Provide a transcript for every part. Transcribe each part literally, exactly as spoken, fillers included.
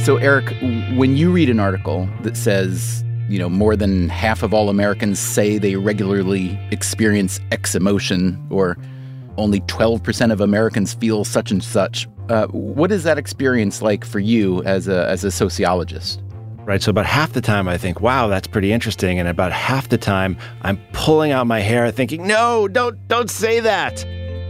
So, Eric, when you read an article that says, you know, more than half of all Americans say they regularly experience X emotion, or only twelve percent of Americans feel such and such, uh, what is that experience like for you as a as a sociologist? Right, so about half the time I think, wow, that's pretty interesting. And about half the time I'm pulling out my hair thinking, no, don't don't say that.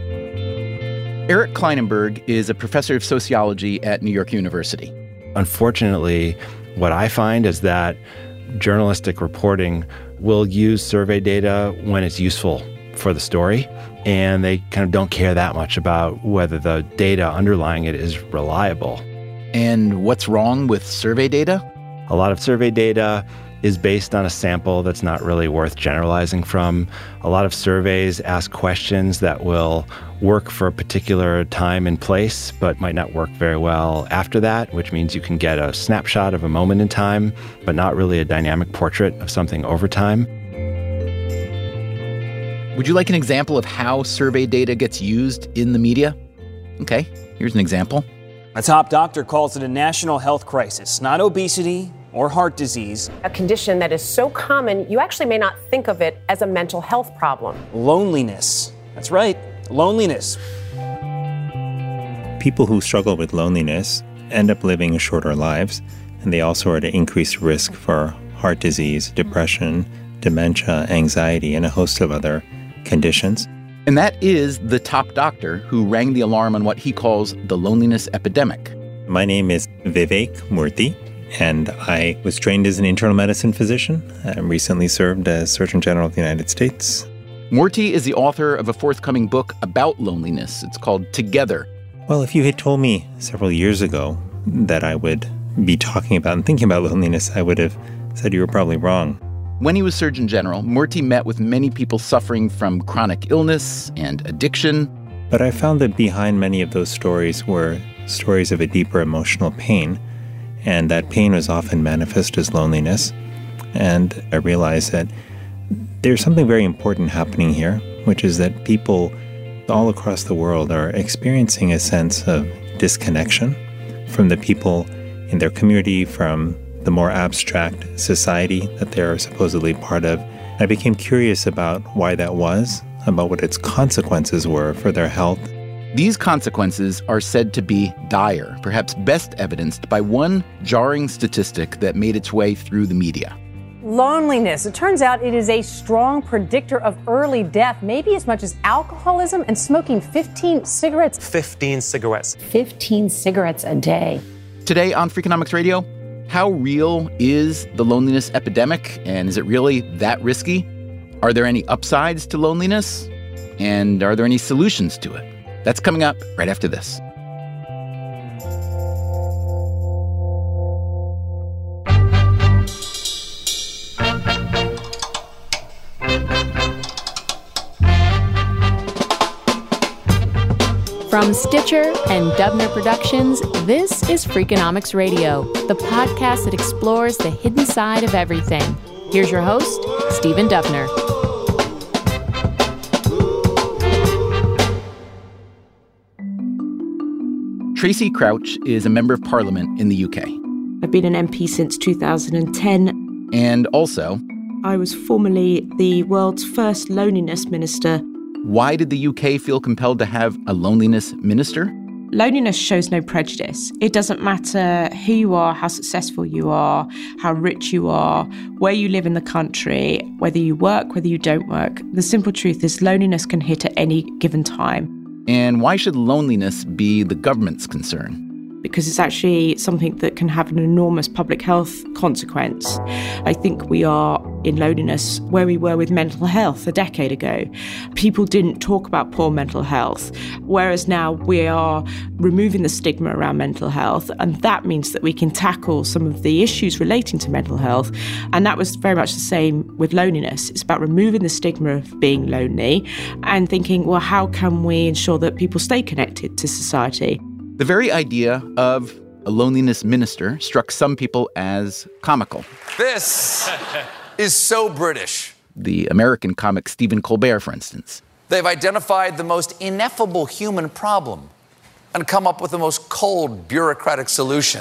Eric Klinenberg is a professor of sociology at New York University. Unfortunately, what I find is that journalistic reporting will use survey data when it's useful for the story, and they kind of don't care that much about whether the data underlying it is reliable. And what's wrong with survey data? A lot of survey data is based on a sample that's not really worth generalizing from. A lot of surveys ask questions that will work for a particular time and place, but might not work very well after that, which means you can get a snapshot of a moment in time, but not really a dynamic portrait of something over time. Would you like an example of how survey data gets used in the media? Okay, here's an example. A top doctor calls it a national health crisis, not obesity or heart disease. A condition that is so common, you actually may not think of it as a mental health problem. Loneliness. That's right, loneliness. People who struggle with loneliness end up living shorter lives, and they also are at increased risk for heart disease, depression, dementia, anxiety, and a host of other conditions. And that is the top doctor who rang the alarm on what he calls the loneliness epidemic. My name is Vivek Murthy, and I was trained as an internal medicine physician. I recently served as Surgeon General of the United States. Murthy is the author of a forthcoming book about loneliness. It's called Together. Well, if you had told me several years ago that I would be talking about and thinking about loneliness, I would have said you were probably wrong. When he was Surgeon General, Murthy met with many people suffering from chronic illness and addiction. But I found that behind many of those stories were stories of a deeper emotional pain, and that pain was often manifest as loneliness. And I realized that there's something very important happening here, which is that people all across the world are experiencing a sense of disconnection from the people in their community, from the more abstract society that they're supposedly part of. I became curious about why that was, about what its consequences were for their health. These consequences are said to be dire, perhaps best evidenced by one jarring statistic that made its way through the media. Loneliness. It turns out it is a strong predictor of early death, maybe as much as alcoholism and smoking fifteen cigarettes. fifteen cigarettes. fifteen cigarettes a day. Today on Freakonomics Radio, how real is the loneliness epidemic, and is it really that risky? Are there any upsides to loneliness? And are there any solutions to it? That's coming up right after this. From Stitcher and Dubner Productions, this is Freakonomics Radio, the podcast that explores the hidden side of everything. Here's your host, Stephen Dubner. Tracy Crouch is a member of parliament in the U K. I've been an M P since two thousand ten. And also, I was formerly the world's first loneliness minister. Why did the U K feel compelled to have a loneliness minister? Loneliness shows no prejudice. It doesn't matter who you are, how successful you are, how rich you are, where you live in the country, whether you work, whether you don't work. The simple truth is loneliness can hit at any given time. And why should loneliness be the government's concern? Because it's actually something that can have an enormous public health consequence. I think we are in loneliness where we were with mental health a decade ago. People didn't talk about poor mental health, whereas now we are removing the stigma around mental health, and that means that we can tackle some of the issues relating to mental health. And that was very much the same with loneliness. It's about removing the stigma of being lonely and thinking, well, how can we ensure that people stay connected to society? The very idea of a loneliness minister struck some people as comical. This is so British. The American comic Stephen Colbert, for instance. They've identified the most ineffable human problem and come up with the most cold, bureaucratic solution.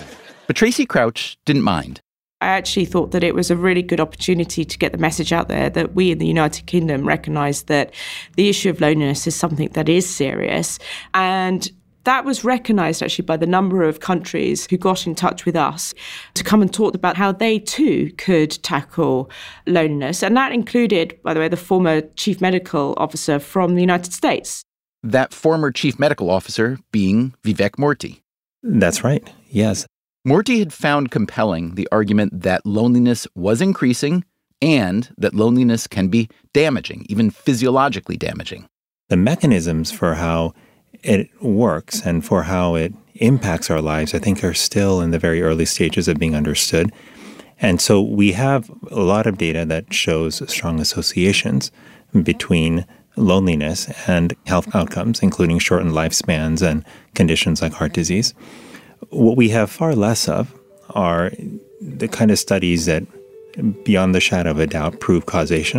But Tracy Crouch didn't mind. I actually thought that it was a really good opportunity to get the message out there that we in the United Kingdom recognise that the issue of loneliness is something that is serious. And that was recognised actually by the number of countries who got in touch with us to come and talk about how they too could tackle loneliness. And that included, by the way, the former chief medical officer from the United States. That former chief medical officer being Vivek Murthy. That's right, yes. Murthy had found compelling the argument that loneliness was increasing and that loneliness can be damaging, even physiologically damaging. The mechanisms for how it works and for how it impacts our lives, I think, are still in the very early stages of being understood. And so we have a lot of data that shows strong associations between loneliness and health outcomes, including shortened lifespans and conditions like heart disease. What we have far less of are the kind of studies that, beyond the shadow of a doubt, prove causation.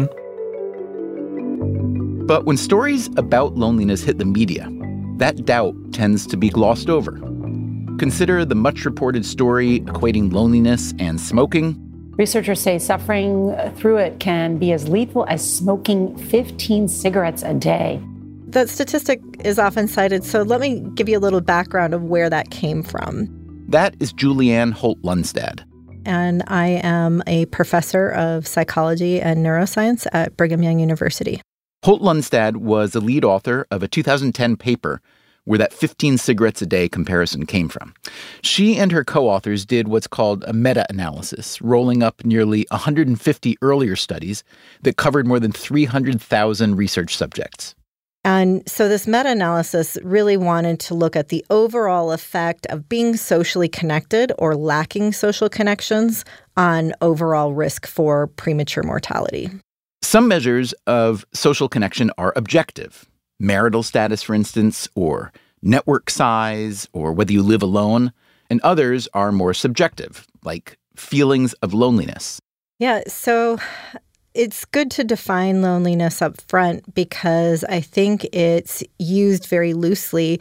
But when stories about loneliness hit the media, that doubt tends to be glossed over. Consider the much-reported story equating loneliness and smoking. Researchers say suffering through it can be as lethal as smoking fifteen cigarettes a day. That statistic is often cited, so let me give you a little background of where that came from. That is Julianne Holt-Lunstad. And I am a professor of psychology and neuroscience at Brigham Young University. Holt-Lunstad was a lead author of a two thousand ten paper where that fifteen cigarettes a day comparison came from. She and her co-authors did what's called a meta-analysis, rolling up nearly one hundred fifty earlier studies that covered more than three hundred thousand research subjects. And so this meta-analysis really wanted to look at the overall effect of being socially connected or lacking social connections on overall risk for premature mortality. Some measures of social connection are objective. Marital status, for instance, or network size, or whether you live alone. And others are more subjective, like feelings of loneliness. Yeah, so it's good to define loneliness up front because I think it's used very loosely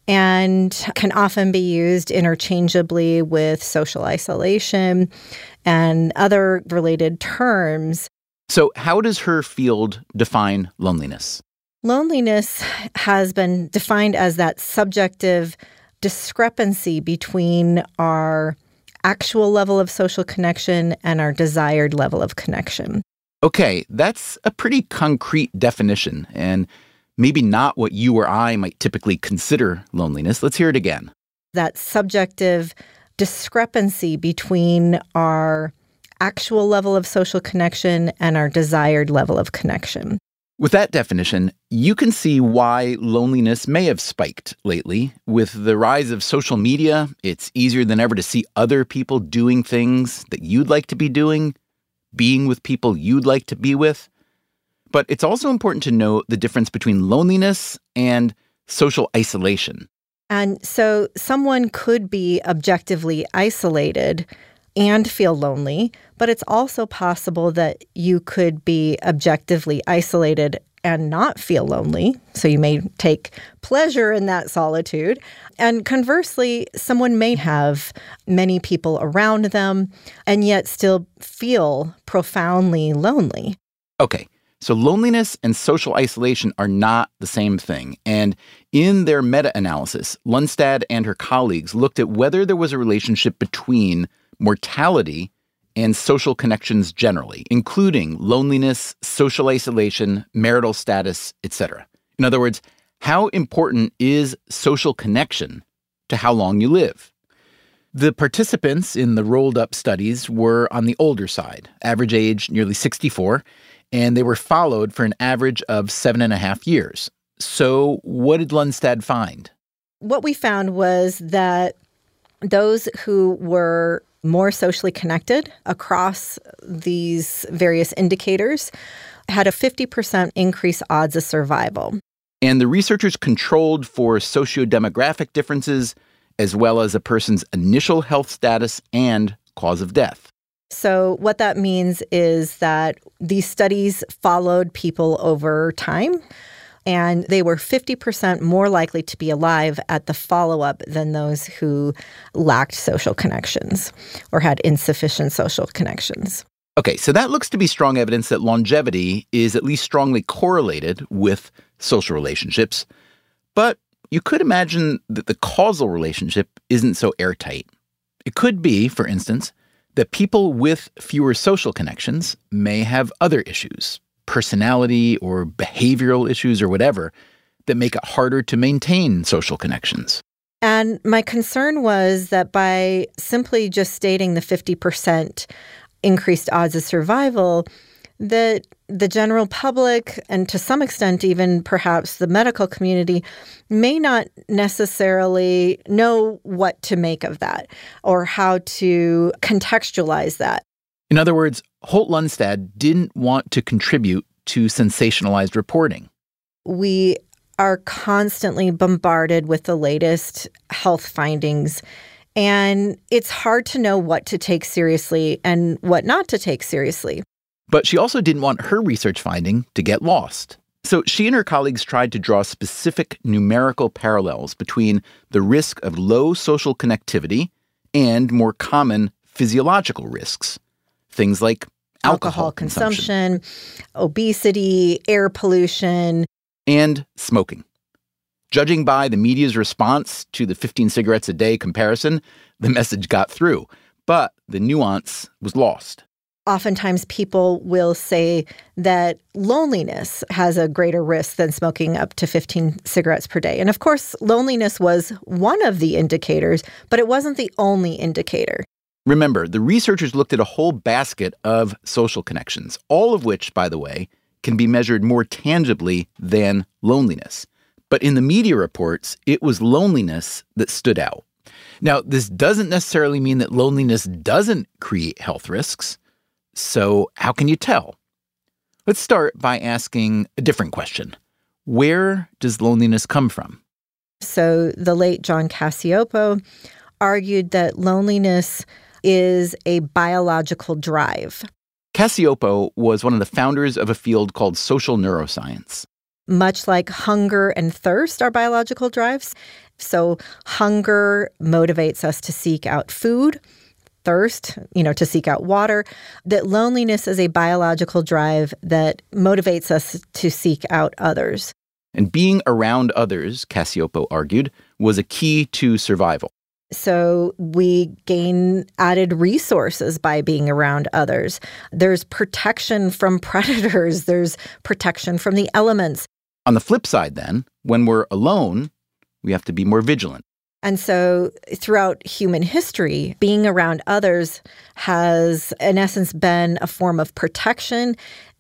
and can often be used interchangeably with social isolation and other related terms. So how does her field define loneliness? Loneliness has been defined as that subjective discrepancy between our actual level of social connection and our desired level of connection. Okay, that's a pretty concrete definition, and maybe not what you or I might typically consider loneliness. Let's hear it again. That subjective discrepancy between our actual level of social connection and our desired level of connection. With that definition, you can see why loneliness may have spiked lately. With the rise of social media, it's easier than ever to see other people doing things that you'd like to be doing, being with people you'd like to be with. But it's also important to note the difference between loneliness and social isolation. And so someone could be objectively isolated and feel lonely, but it's also possible that you could be objectively isolated and not feel lonely. So you may take pleasure in that solitude. And conversely, someone may have many people around them and yet still feel profoundly lonely. Okay, so loneliness and social isolation are not the same thing. And in their meta-analysis, Lunstad and her colleagues looked at whether there was a relationship between mortality and social connections generally, including loneliness, social isolation, marital status, et cetera. In other words, how important is social connection to how long you live? The participants in the rolled-up studies were on the older side, average age nearly sixty-four, and they were followed for an average of seven and a half years. So what did Lunstad find? What we found was that those who were more socially connected across these various indicators had a fifty percent increased odds of survival. And the researchers controlled for sociodemographic differences as well as a person's initial health status and cause of death. So what that means is that these studies followed people over time, And they were fifty percent more likely to be alive at the follow-up than those who lacked social connections or had insufficient social connections. Okay, so that looks to be strong evidence that longevity is at least strongly correlated with social relationships. But you could imagine that the causal relationship isn't so airtight. It could be, for instance, that people with fewer social connections may have other issues, personality or behavioral issues or whatever, that make it harder to maintain social connections. And my concern was that by simply just stating the fifty percent increased odds of survival, that the general public, and to some extent even perhaps the medical community, may not necessarily know what to make of that or how to contextualize that. In other words, Holt-Lunstad didn't want to contribute to sensationalized reporting. We are constantly bombarded with the latest health findings, and it's hard to know what to take seriously and what not to take seriously. But she also didn't want her research finding to get lost. So she and her colleagues tried to draw specific numerical parallels between the risk of low social connectivity and more common physiological risks. Things like alcohol, alcohol consumption, consumption, obesity, air pollution, and smoking. Judging by the media's response to the fifteen cigarettes a day comparison, the message got through, but the nuance was lost. Oftentimes people will say that loneliness has a greater risk than smoking up to fifteen cigarettes per day. And of course, loneliness was one of the indicators, but it wasn't the only indicator. Remember, the researchers looked at a whole basket of social connections, all of which, by the way, can be measured more tangibly than loneliness. But in the media reports, it was loneliness that stood out. Now, this doesn't necessarily mean that loneliness doesn't create health risks. So how can you tell? Let's start by asking a different question. Where does loneliness come from? So the late John Cacioppo argued that loneliness is a biological drive. Cacioppo was one of the founders of a field called social neuroscience. Much like hunger and thirst are biological drives. So hunger motivates us to seek out food. Thirst, you know, to seek out water, that loneliness is a biological drive that motivates us to seek out others. And being around others, Cacioppo argued, was a key to survival. So we gain added resources by being around others. There's protection from predators. There's protection from the elements. On the flip side, then, when we're alone, we have to be more vigilant. And so throughout human history, being around others has, in essence, been a form of protection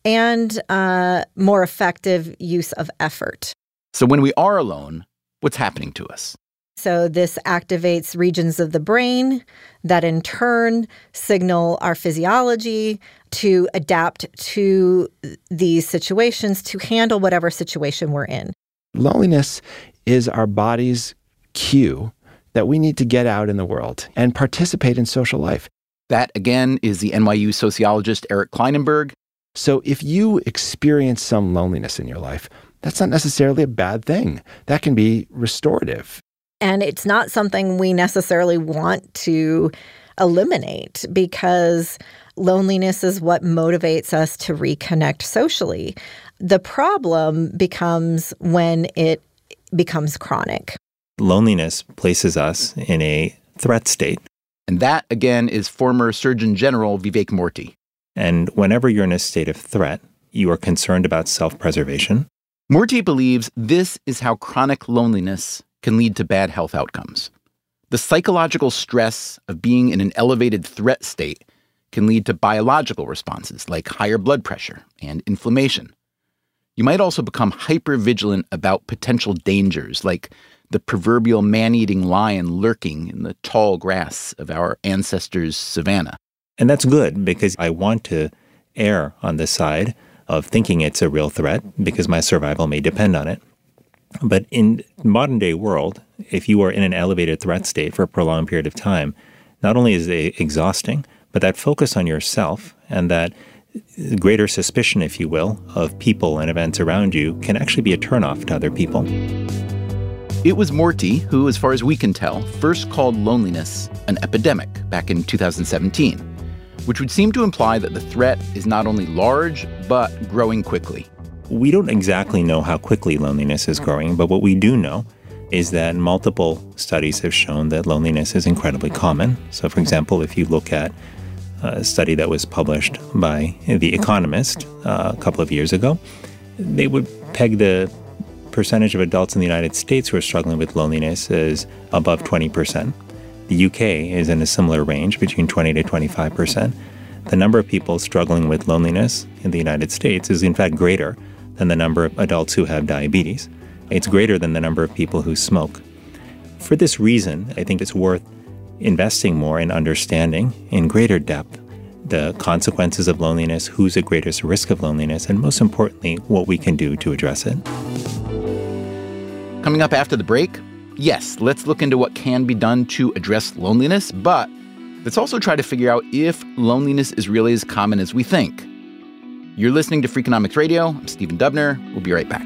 and uh, more effective use of effort. So when we are alone, what's happening to us? So this activates regions of the brain that in turn signal our physiology to adapt to these situations, to handle whatever situation we're in. Loneliness is our body's cue that we need to get out in the world and participate in social life. That, again, is the N Y U sociologist Eric Klinenberg. So if you experience some loneliness in your life, that's not necessarily a bad thing. That can be restorative. And it's not something we necessarily want to eliminate because loneliness is what motivates us to reconnect socially. The problem becomes when it becomes chronic. Loneliness places us in a threat state. And that, again, is former Surgeon General Vivek Murthy. And whenever you're in a state of threat, you are concerned about self-preservation. Murthy believes this is how chronic loneliness can lead to bad health outcomes. The psychological stress of being in an elevated threat state can lead to biological responses like higher blood pressure and inflammation. You might also become hypervigilant about potential dangers like the proverbial man-eating lion lurking in the tall grass of our ancestors' savanna. And that's good because I want to err on the side of thinking it's a real threat because my survival may depend on it. But in modern day world, if you are in an elevated threat state for a prolonged period of time, not only is it exhausting, but that focus on yourself and that greater suspicion, if you will, of people and events around you can actually be a turnoff to other people. It was Morty who, as far as we can tell, first called loneliness an epidemic back in two thousand seventeen, which would seem to imply that the threat is not only large, but growing quickly. We don't exactly know how quickly loneliness is growing, but what we do know is that multiple studies have shown that loneliness is incredibly common. So, for example, if you look at a study that was published by The Economist uh, a couple of years ago, they would peg the percentage of adults in the United States who are struggling with loneliness as above twenty percent. The U K is in a similar range, between twenty to twenty-five percent. The number of people struggling with loneliness in the United States is in fact greater than the number of adults who have diabetes. It's greater than the number of people who smoke. For this reason, I think it's worth investing more in understanding in greater depth the consequences of loneliness, who's at greatest risk of loneliness, and most importantly, what we can do to address it. Coming up after the break, yes, let's look into what can be done to address loneliness, but let's also try to figure out if loneliness is really as common as we think. You're listening to Freakonomics Radio. I'm Stephen Dubner. We'll be right back.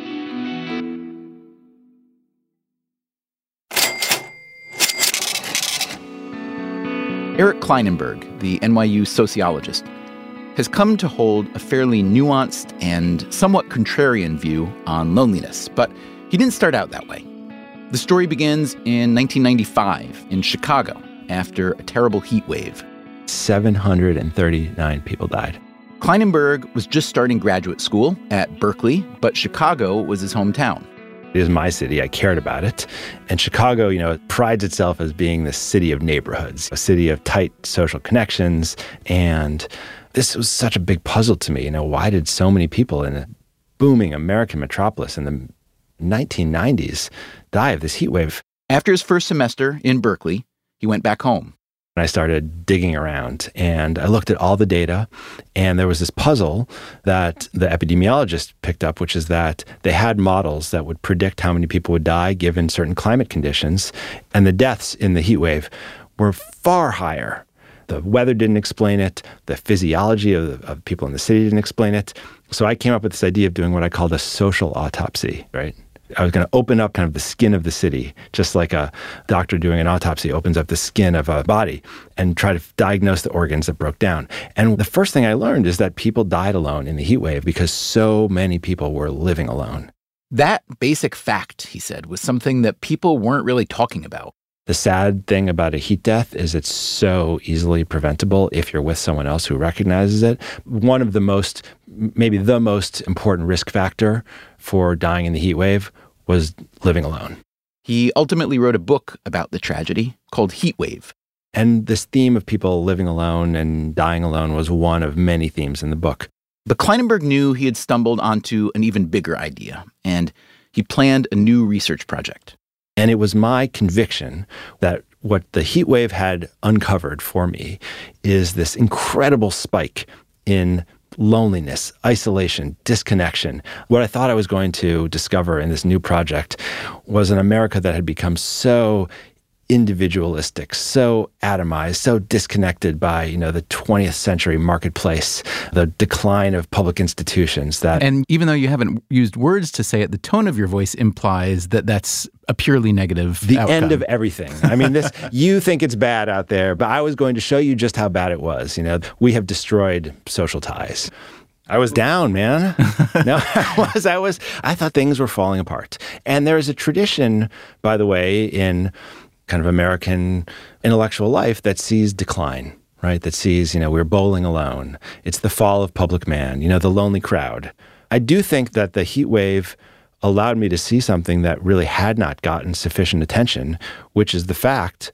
Eric Klinenberg, the N Y U sociologist, has come to hold a fairly nuanced and somewhat contrarian view on loneliness, but he didn't start out that way. The story begins in nineteen ninety-five in Chicago after a terrible heat wave. seven hundred thirty-nine people died. Klinenberg was just starting graduate school at Berkeley, but Chicago was his hometown. It is my city. I cared about it. And Chicago, you know, it prides itself as being the city of neighborhoods, a city of tight social connections. And this was such a big puzzle to me. You know, why did so many people in a booming American metropolis in the nineteen nineties die of this heat wave? After his first semester in Berkeley, he went back home. And I started digging around and I looked at all the data, and there was this puzzle that the epidemiologist picked up, which is that they had models that would predict how many people would die given certain climate conditions, and the deaths in the heat wave were far higher. The weather didn't explain it. The physiology of, of people in the city didn't explain it. So I came up with this idea of doing what I called a social autopsy, right? I was going to open up kind of the skin of the city, just like a doctor doing an autopsy opens up the skin of a body, and try to diagnose the organs that broke down. And the first thing I learned is that people died alone in the heat wave because so many people were living alone. That basic fact, he said, was something that people weren't really talking about. The sad thing about a heat death is it's so easily preventable if you're with someone else who recognizes it. One of the most, maybe the most important risk factor for dying in the heat wave was living alone. He ultimately wrote a book about the tragedy called Heat Wave. And this theme of people living alone and dying alone was one of many themes in the book. But Klinenberg knew he had stumbled onto an even bigger idea, and he planned a new research project. And it was my conviction that what the heat wave had uncovered for me is this incredible spike in loneliness, isolation, disconnection. What I thought I was going to discover in this new project was an America that had become so individualistic, so atomized, so disconnected by, you know, the twentieth century marketplace, the decline of public institutions that... And even though you haven't used words to say it, the tone of your voice implies that that's a purely negative The outcome. end of everything. I mean, this, you think it's bad out there, but I was going to show you just how bad it was. You know, we have destroyed social ties. I was down, man. No, I was, I was, I thought things were falling apart. And there is a tradition, by the way, in kind of American intellectual life that sees decline, right? That sees, you know, we're bowling alone. It's the fall of public man, you know, the lonely crowd. I do think that the heat wave allowed me to see something that really had not gotten sufficient attention, which is the fact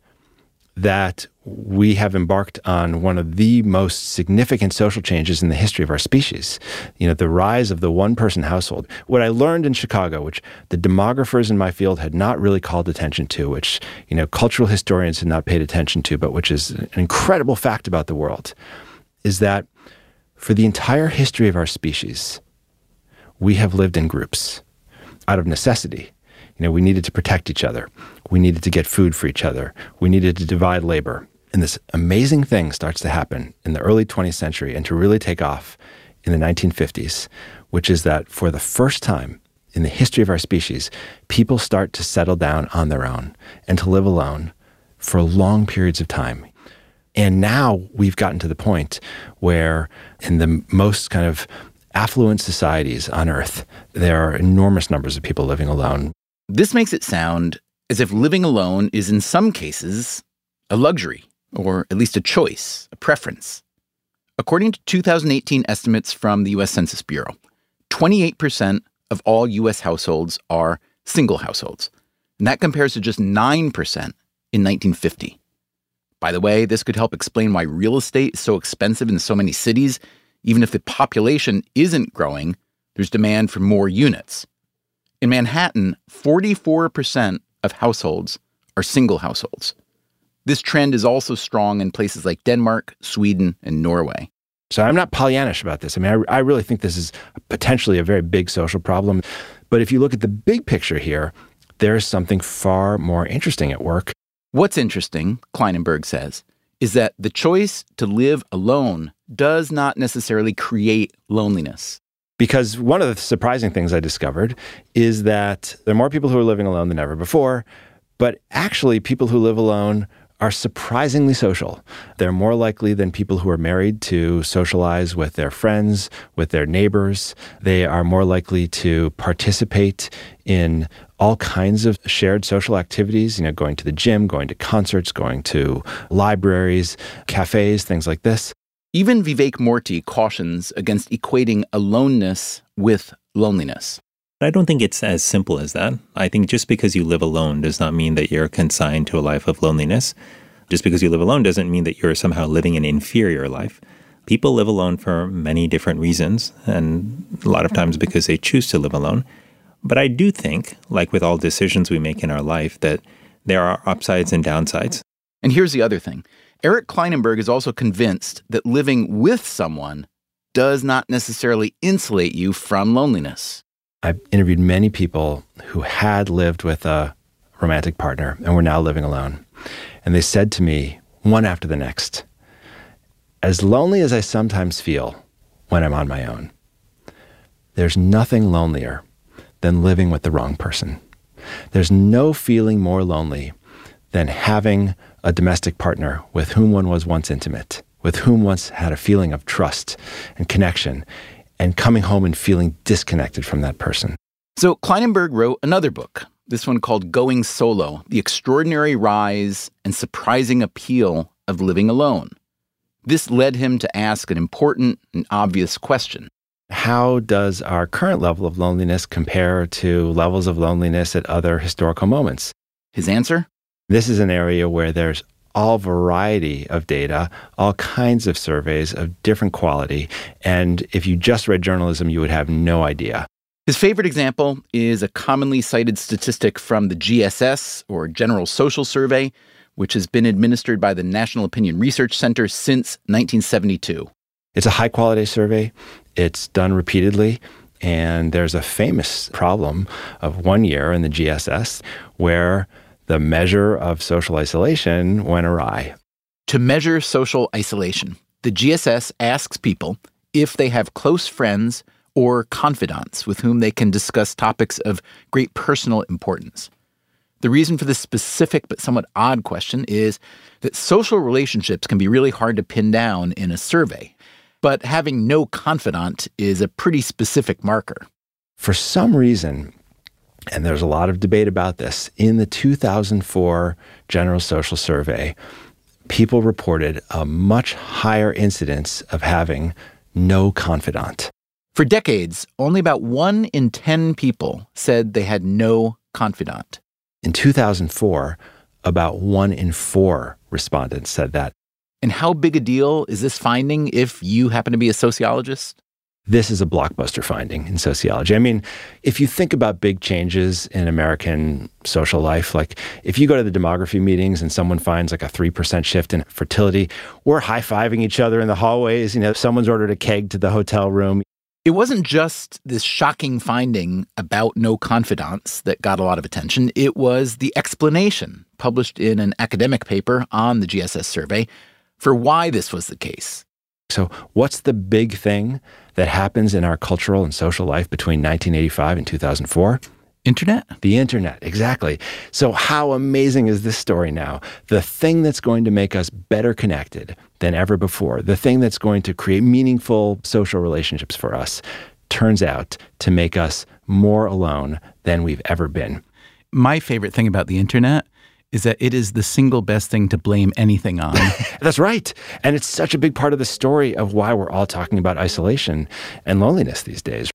that we have embarked on one of the most significant social changes in the history of our species. You know, the rise of the one-person household. What I learned in Chicago, which the demographers in my field had not really called attention to, which, you know, cultural historians had not paid attention to, but which is an incredible fact about the world, is that for the entire history of our species, we have lived in groups out of necessity. You know, we needed to protect each other. We needed to get food for each other. We needed to divide labor. And this amazing thing starts to happen in the early twentieth century and to really take off in the nineteen fifties, which is that for the first time in the history of our species, people start to settle down on their own and to live alone for long periods of time. And now we've gotten to the point where in the most kind of affluent societies on Earth, there are enormous numbers of people living alone. This makes it sound as if living alone is in some cases a luxury, or at least a choice, a preference. According to two thousand eighteen estimates from the U S Census Bureau, twenty-eight percent of all U S households are single households, and that compares to just nine percent in nineteen fifty. By the way, this could help explain why real estate is so expensive in so many cities. Even if the population isn't growing, there's demand for more units. In Manhattan, forty-four percent of households are single households. This trend is also strong in places like Denmark, Sweden, and Norway. So I'm not Pollyannish about this. I mean, I, I really think this is potentially a very big social problem. But if you look at the big picture here, there's something far more interesting at work. What's interesting, Kleinenberg says, is that the choice to live alone does not necessarily create loneliness. Because one of the surprising things I discovered is that there are more people who are living alone than ever before, but actually people who live alone are surprisingly social. They're more likely than people who are married to socialize with their friends, with their neighbors. They are more likely to participate in all kinds of shared social activities, you know, going to the gym, going to concerts, going to libraries, cafes, things like this. Even Vivek Murthy cautions against equating aloneness with loneliness. I don't think it's as simple as that. I think just because you live alone does not mean that you're consigned to a life of loneliness. Just because you live alone doesn't mean that you're somehow living an inferior life. People live alone for many different reasons, and a lot of times because they choose to live alone. But I do think, like with all decisions we make in our life, that there are upsides and downsides. And here's the other thing. Eric Kleinenberg is also convinced that living with someone does not necessarily insulate you from loneliness. I've interviewed many people who had lived with a romantic partner and were now living alone. And they said to me, one after the next, as lonely as I sometimes feel when I'm on my own, there's nothing lonelier than living with the wrong person. There's no feeling more lonely than having a domestic partner with whom one was once intimate, with whom once had a feeling of trust and connection, and coming home and feeling disconnected from that person. So Kleinenberg wrote another book, this one called Going Solo, The Extraordinary Rise and Surprising Appeal of Living Alone. This led him to ask an important and obvious question. How does our current level of loneliness compare to levels of loneliness at other historical moments? His answer? This is an area where there's all variety of data, all kinds of surveys of different quality. And if you just read journalism, you would have no idea. His favorite example is a commonly cited statistic from the G S S, or General Social Survey, which has been administered by the National Opinion Research Center since nineteen seventy-two. It's a high-quality survey. It's done repeatedly. And there's a famous problem of one year in the G S S where the measure of social isolation went awry. To measure social isolation, the G S S asks people if they have close friends or confidants with whom they can discuss topics of great personal importance. The reason for this specific but somewhat odd question is that social relationships can be really hard to pin down in a survey, but having no confidant is a pretty specific marker. For some reason, and there's a lot of debate about this, in the two thousand four General Social Survey, people reported a much higher incidence of having no confidant. For decades, only about one in ten people said they had no confidant. In two thousand four, about one in four respondents said that. And how big a deal is this finding if you happen to be a sociologist? This is a blockbuster finding in sociology. I mean, if you think about big changes in American social life, like if you go to the demography meetings and someone finds like a three percent shift in fertility, we're high-fiving each other in the hallways. You know, someone's ordered a keg to the hotel room. It wasn't just this shocking finding about no confidants that got a lot of attention. It was the explanation published in an academic paper on the G S S survey for why this was the case. So what's the big thing that happens in our cultural and social life between nineteen eighty-five and two thousand four? Internet? The internet, exactly. So how amazing is this story now? The thing that's going to make us better connected than ever before, the thing that's going to create meaningful social relationships for us, turns out to make us more alone than we've ever been. My favorite thing about the internet is that it is the single best thing to blame anything on. That's right. And it's such a big part of the story of why we're all talking about isolation and loneliness these days.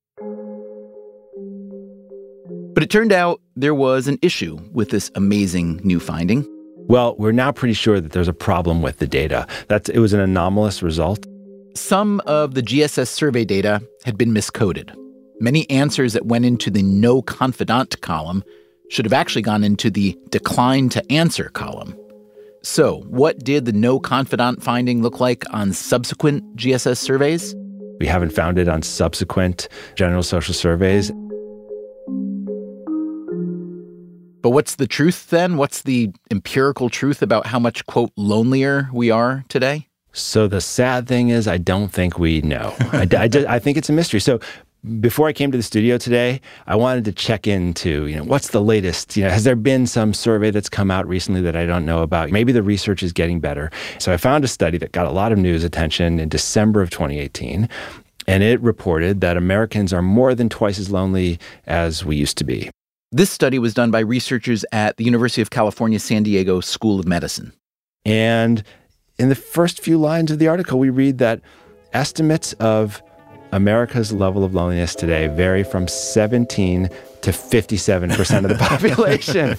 But it turned out there was an issue with this amazing new finding. Well, we're now pretty sure that there's a problem with the data. That's, it was an anomalous result. Some of the G S S survey data had been miscoded. Many answers that went into the no confidant column should have actually gone into the decline to answer column. So what did the no confidant finding look like on subsequent G S S surveys? We haven't found it on subsequent general social surveys. But what's the truth then? What's the empirical truth about how much, quote, lonelier we are today? So the sad thing is, I don't think we know. I, I, I think it's a mystery. So before I came to the studio today, I wanted to check into, you know, what's the latest? You know, has there been some survey that's come out recently that I don't know about? Maybe the research is getting better. So I found a study that got a lot of news attention in December of twenty eighteen, and it reported that Americans are more than twice as lonely as we used to be. This study was done by researchers at the University of California, San Diego School of Medicine. And in the first few lines of the article, we read that estimates of America's level of loneliness today vary from seventeen to fifty-seven percent of the population.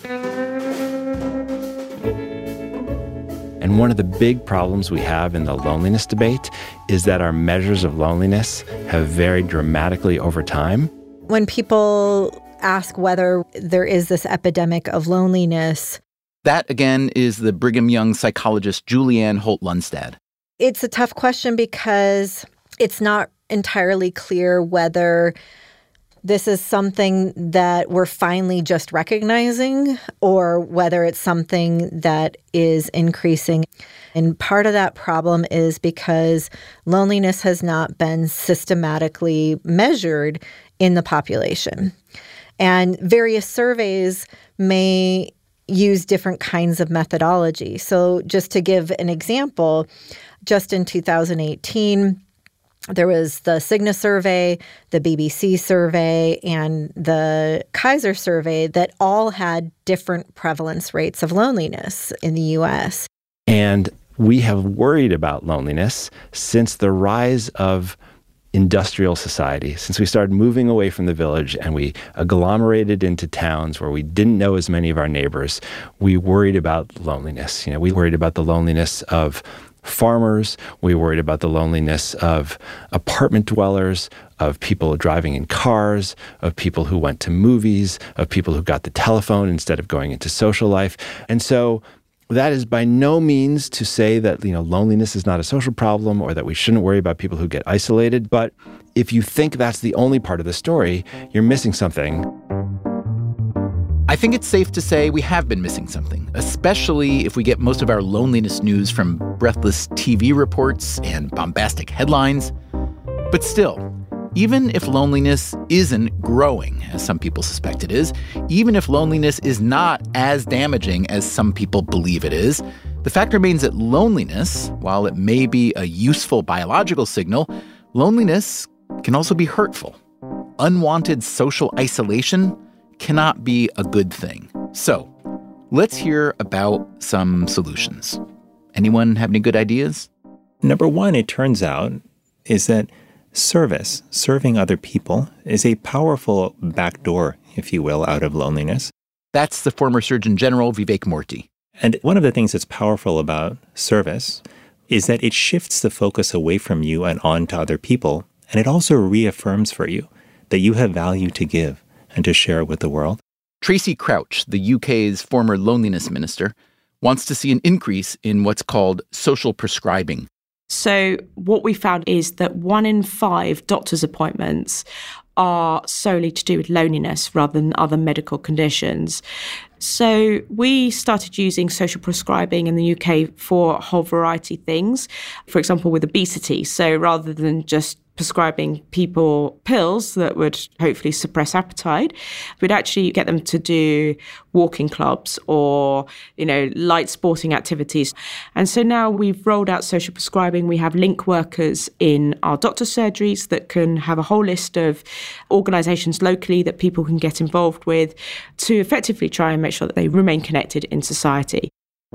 And one of the big problems we have in the loneliness debate is that our measures of loneliness have varied dramatically over time. When people ask whether there is this epidemic of loneliness, that, again, is the Brigham Young psychologist Julianne Holt-Lunstad. It's a tough question because it's not entirely clear whether this is something that we're finally just recognizing or whether it's something that is increasing. And part of that problem is because loneliness has not been systematically measured in the population. And various surveys may use different kinds of methodology. So just to give an example, just in two thousand eighteen, there was the Cigna survey, the B B C survey, and the Kaiser survey that all had different prevalence rates of loneliness in the U S. And we have worried about loneliness since the rise of industrial society, since we started moving away from the village and we agglomerated into towns where we didn't know as many of our neighbors. We worried about loneliness. You know, we worried about the loneliness of farmers. We worried about the loneliness of apartment dwellers, of people driving in cars, of people who went to movies, of people who got the telephone instead of going into social life. And so that is by no means to say that, you know, loneliness is not a social problem or that we shouldn't worry about people who get isolated. But if you think that's the only part of the story, you're missing something. I think it's safe to say we have been missing something, especially if we get most of our loneliness news from breathless T V reports and bombastic headlines. But still, even if loneliness isn't growing, as some people suspect it is, even if loneliness is not as damaging as some people believe it is, the fact remains that loneliness, while it may be a useful biological signal, loneliness can also be hurtful. Unwanted social isolation cannot be a good thing. So, let's hear about some solutions. Anyone have any good ideas? Number one, it turns out, is that service, serving other people, is a powerful backdoor, if you will, out of loneliness. That's the former Surgeon General Vivek Murthy. And one of the things that's powerful about service is that it shifts the focus away from you and on to other people, and it also reaffirms for you that you have value to give and to share with the world. Tracy Crouch, the U K's former loneliness minister, wants to see an increase in what's called social prescribing. So what we found is that one in five doctor's appointments are solely to do with loneliness rather than other medical conditions. So we started using social prescribing in the U K for a whole variety of things, for example, with obesity. So rather than just prescribing people pills that would hopefully suppress appetite, we'd actually get them to do walking clubs or, you know, light sporting activities. And so now we've rolled out social prescribing. We have link workers in our doctor surgeries that can have a whole list of organisations locally that people can get involved with to effectively try and make sure that they remain connected in society.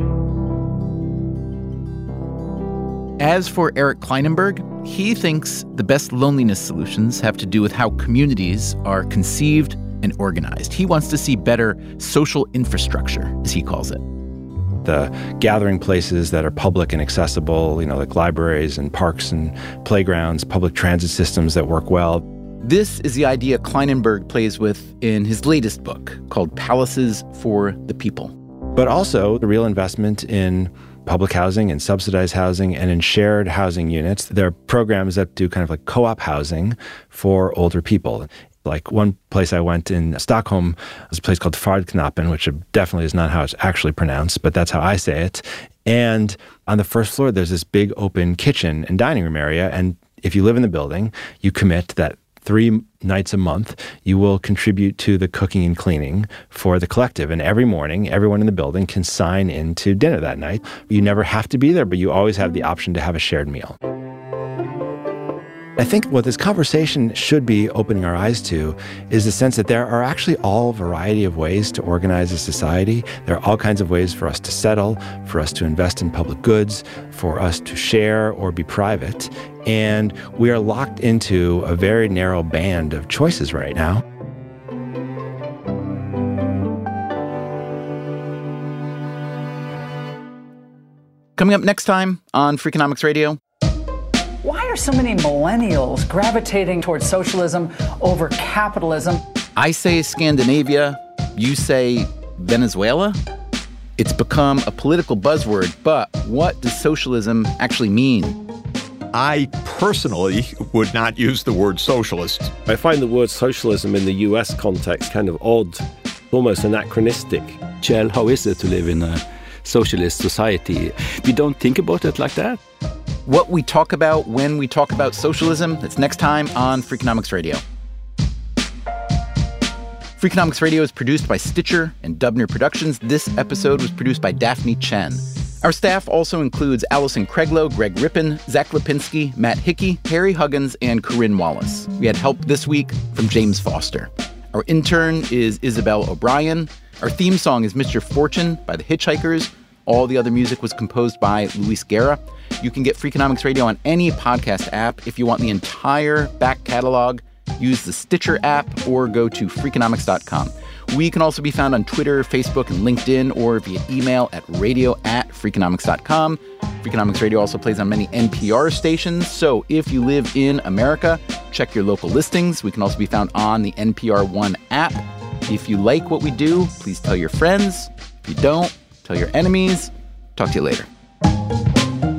As for Eric Klinenberg, he thinks the best loneliness solutions have to do with how communities are conceived and organized. He wants to see better social infrastructure, as he calls it. The gathering places that are public and accessible, you know, like libraries and parks and playgrounds, public transit systems that work well. This is the idea Klinenberg plays with in his latest book called Palaces for the People. But also the real investment in public housing and subsidized housing and in shared housing units. There are programs that do kind of like co-op housing for older people. Like one place I went in Stockholm was a place called Fardknappen, which definitely is not how it's actually pronounced, but that's how I say it. And on the first floor, there's this big open kitchen and dining room area. And if you live in the building, you commit that three nights a month, you will contribute to the cooking and cleaning for the collective. And every morning, everyone in the building can sign into dinner that night. You never have to be there, but you always have the option to have a shared meal. I think what this conversation should be opening our eyes to is the sense that there are actually all variety of ways to organize a society. There are all kinds of ways for us to settle, for us to invest in public goods, for us to share or be private. And we are locked into a very narrow band of choices right now. Coming up next time on Freakonomics Radio. Why are so many millennials gravitating towards socialism over capitalism? I say Scandinavia, you say Venezuela. It's become a political buzzword, but what does socialism actually mean? I personally would not use the word socialist. I find the word socialism in the U S context kind of odd, almost anachronistic. Kjell, how is it to live in a socialist society? We don't think about it like that. What we talk about when we talk about socialism, that's next time on Freakonomics Radio. Freakonomics Radio is produced by Stitcher and Dubner Productions. This episode was produced by Daphne Chen. Our staff also includes Allison Craiglow, Greg Rippin, Zach Lipinski, Matt Hickey, Harry Huggins, and Corinne Wallace. We had help this week from James Foster. Our intern is Isabel O'Brien. Our theme song is Mister Fortune by The Hitchhikers. All the other music was composed by Luis Guerra. You can get Freakonomics Radio on any podcast app. If you want the entire back catalog, use the Stitcher app or go to Freakonomics dot com. We can also be found on Twitter, Facebook, and LinkedIn, or via email at radio at Freakonomics dot com. Freakonomics Radio also plays on many N P R stations, so if you live in America, check your local listings. We can also be found on the N P R One app. If you like what we do, please tell your friends. If you don't, tell your enemies. Talk to you later.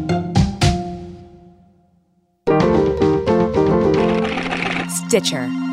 Stitcher.